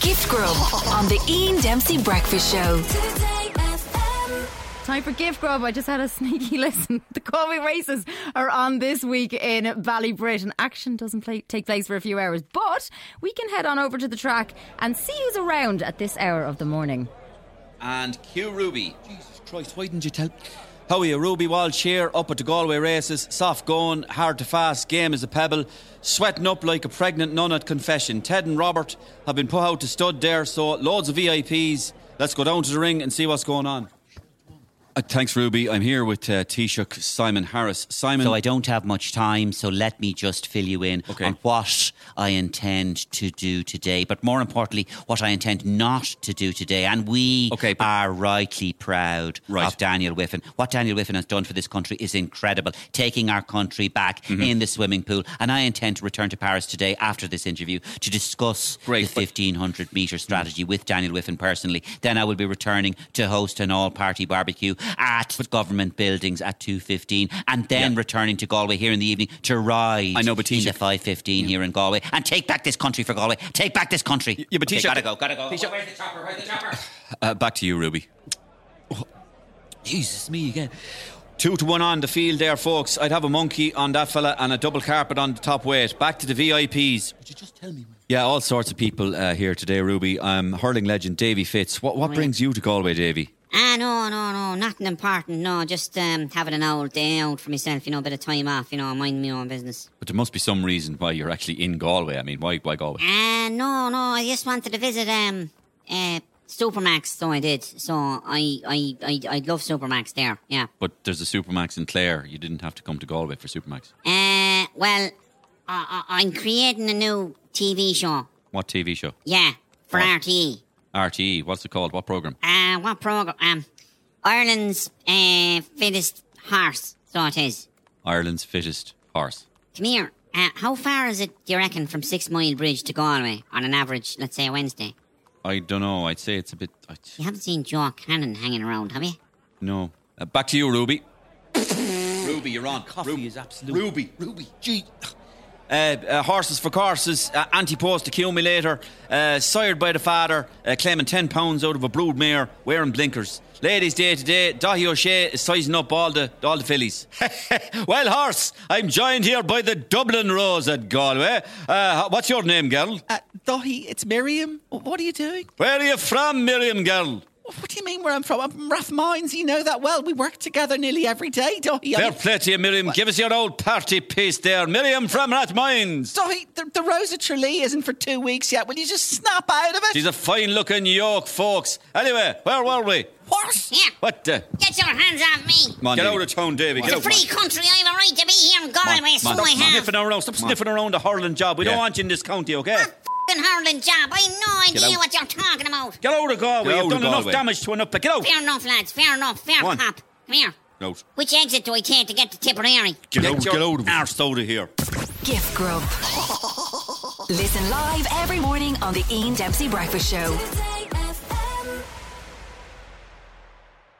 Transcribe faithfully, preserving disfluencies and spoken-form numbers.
Gift Grub on the Ian Dempsey Breakfast Show. Time for Gift Grub. I just had a sneaky listen. The Galway races are on this week in Ballybrit, and action doesn't play, take place for a few hours, but we can head on over to the track and see who's around at this hour of the morning. And Q Ruby. Jesus Christ, why didn't you tell... How are you? Ruby Walsh here, up at the Galway races. Soft going, hard to fast, game as a pebble. Sweating up like a pregnant nun at confession. Ted and Robert have been put out to stud there, so loads of V I Ps. Let's go down to the ring and see what's going on. Uh, thanks, Ruby. I'm here with uh, Taoiseach Simon Harris. Simon. So I don't have much time, so let me just fill you in okay. on what I intend to do today, but more importantly, what I intend not to do today. And we okay, but- are rightly proud right. of Daniel Whiffen. What Daniel Whiffen has done for this country is incredible, taking our country back mm-hmm. in the swimming pool. And I intend to return to Paris today after this interview to discuss Great, the fifteen hundred metre strategy mm-hmm. with Daniel Whiffen personally. Then I will be returning to host an all-party barbecue at government buildings at two fifteen, and then yeah. returning to Galway here in the evening to ride I know, but in the five fifteen yeah. here in Galway and take back this country for Galway. Take back this country. Yeah, but okay, Taoiseach, gotta go, gotta go. Taoiseach, where's the chopper? Where's the chopper? Uh, back to you, Ruby. Oh, Jesus, me again. Two to one on the field there, folks. I'd have a monkey on that fella and a double carpet on the top weight. Back to the V I Ps. Would you just tell me? Yeah, all sorts of people uh, here today, Ruby. Um, hurling legend Davy Fitz. What what brings you to Galway, Davy? Ah, no, no, no, nothing important, no, just um, having an old day out for myself, you know, a bit of time off, you know, minding my own business. But there must be some reason why you're actually in Galway. I mean, why why Galway? Ah, uh, no, no, I just wanted to visit um, uh, Supermax, so I did. So I, I, I, I love Supermax there, yeah. But there's a Supermax in Clare. You didn't have to come to Galway for Supermax. Uh, well, I, I, I'm creating a new T V show. What T V show? Yeah, for what? R T E. R T E, what's it called? What programme? Uh, what programme? Um, Ireland's uh, fittest horse, so it is. Ireland's fittest horse. Come here. Uh, how far is it, do you reckon, from Six Mile Bridge to Galway on an average, let's say, a Wednesday? I don't know. I'd say it's a bit... I'd... You haven't seen Joe Cannon hanging around, have you? No. Uh, back to you, Ruby. Ruby, you're on. Coffee Ruby is absolute. Ruby. Ruby. Gee... Uh, uh, horses for courses, uh, anti-post accumulator, uh, sired by the father, uh, claiming ten pounds out of a brood mare, wearing blinkers. Ladies' day today, Dahi O'Shea is sizing up all the all the fillies. Well, horse, I'm joined here by the Dublin Rose at Galway. Uh, what's your name, girl? Uh, Dahi, it's Miriam. What are you doing? Where are you from, Miriam, girl? What do you mean where I'm from? I'm from Rathmines, you know that well. We work together nearly every day, Dahi. Fair play to you, Miriam. What? Give us your old party piece there. Miriam from Rathmines. Dahi, the, the Rose of Tralee isn't for two weeks yet. Will you just snap out of it? She's a fine-looking yoke, folks. Anyway, where were we? Horse? Yeah. What the? Get your hands off me. Come on, Get Davey. out of town, Davy. It's Get a free out. country. I have a right to be here in Galway, so Stop I have. sniffing around. Stop sniffing around the hurling job. We yeah. don't want you in this county, okay? What f***ing hurling job? I have no idea what you're talking about. Get out of Galway. You've done enough Galway. damage to an up. Get out. Fair enough, lads. Fair enough. Fair Come cop. Come here. Out. Which exit do I take to get to Tipperary? Get, get out. Get out of arse out of here. Gift Grub. Listen live every morning on the Ian Dempsey Breakfast Show.